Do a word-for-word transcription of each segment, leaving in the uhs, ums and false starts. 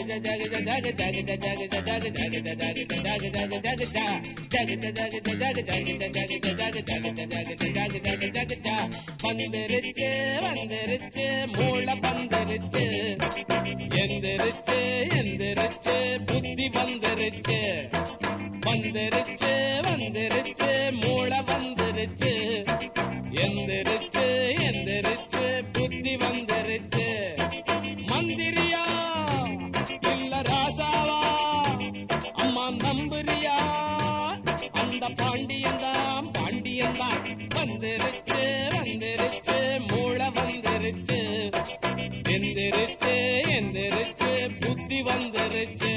வந்துருச்சு வந்துருச்சு மூளை வந்துருச்சு எந்திருச்சு எந்திருச்சு புத்தி வந்துருச்சு வந்துருச்சு வந்துருச்சு மூளை வந்துருச்சு எந்திருச்சு எந்திருச்சு புத்தி வந்துருச்சு மந்திரியா இல்ல ராசாவா அம்மா நம்புறியா அந்த பாண்டியன்தான் பாண்டியன்தான் வந்துருச்சு வந்துருச்சு மூளை வந்துருச்சு எந்திருச்சு எந்திருச்சு புத்தி வந்துருச்சு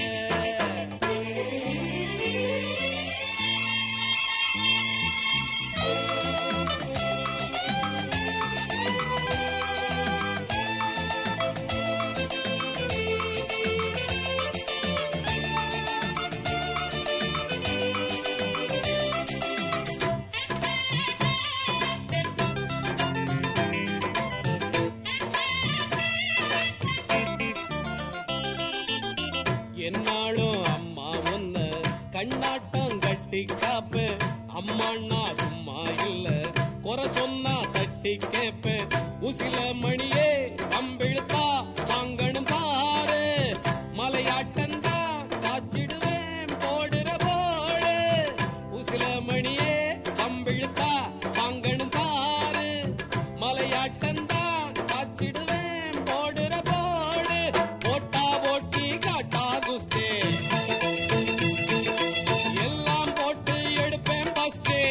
என்னாலும் அம்மா ஒன்ன கண்ணாட்டம் கட்டி காப்ப அம்மாண்ணா சும்மா இல்ல குறை சொன்னா தட்டி கேப்ப உசில மணியே கம்பிழுத்தா வாங்கணும் பாரு மலையாட்டந்தா சாச்சிடுவேன் போடுற போடு உசில மணியே கம்பிழுத்தா வாங்கணும் பாரு மலையாட்டந்தா சாச்சிடுவேன் போடுற போடு போட்டா போட்டி காட்டா குஸ்தே எல்லாம் போட்டு எடுப்பேன் பஸ்கே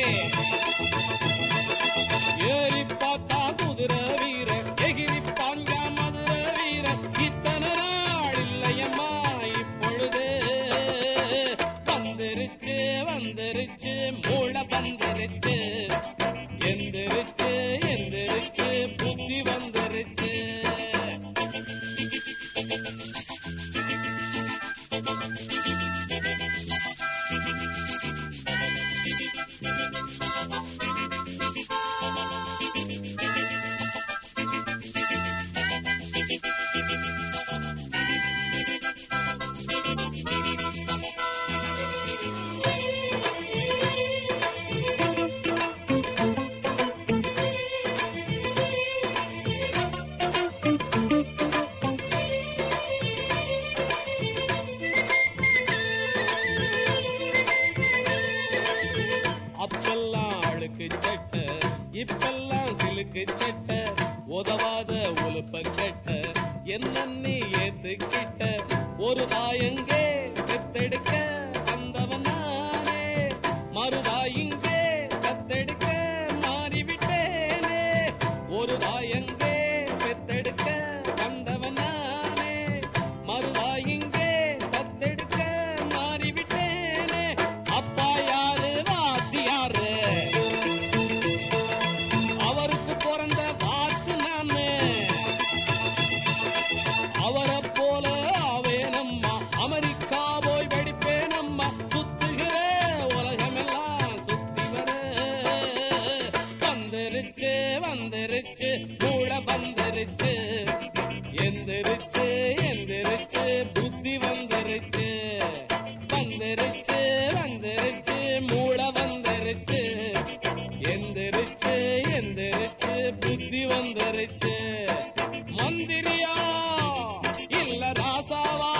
ஏறி பார்த்தா குதிரை வீர எகிரி பாஞ்சா மதுரை வீர இத்தனை நாள் இல்லையம்மா இப்பொழுது வந்துருச்சு வந்துருச்சு மூளை வந்துருச்சு எந்திருச்சு எந்திருச்சு புத்தி வந்துருச்சு அப்பெல்லாம் அழுக்கு சட்டை இப்பெல்லாம் சிலுக்கு சட்டை உதவாத உலுப்ப கட்ட என்ன நீ ஏத்துக்கிட்ட ஒரு தாயங்கே பெத்தெடுக்க வந்தவன் நானே மறுதாயிங்கே கத்தெடுக்க மாறிவிட்டேனே ஒரு தாயங்கே பெத்தெடுக்க வந்தவன் நானே மறுதாயிங்கே கத்தெடுக்க மாறிவிட்டேனே அப்பா யாரு வாத்தியாரு அவருக்கு பிறந்த வாத்து நானு அவரை போல ஆவே நம்மா அமெரிக்கா போய் படிப்பேன் அம்மா சுத்துகிற உலகமெல்லாம் சுத்தி வர வந்துருச்சு வந்துருச்சு மூளை வந்துருச்சு எந்திருச்சு எந்திருச்சு புத்தி வந்துருச்சு வந்துருச்சு வந்துருச்சு மூளை வந்துருச்சு எந்திருச்சு எந்திருச்சு புத்தி வந்துருச்சு மந்திரியா இல்ல ராசாவா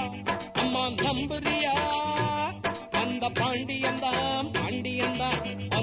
அம்மா நம்புறியா அந்த பாண்டியன்தான் பாண்டியன்தான்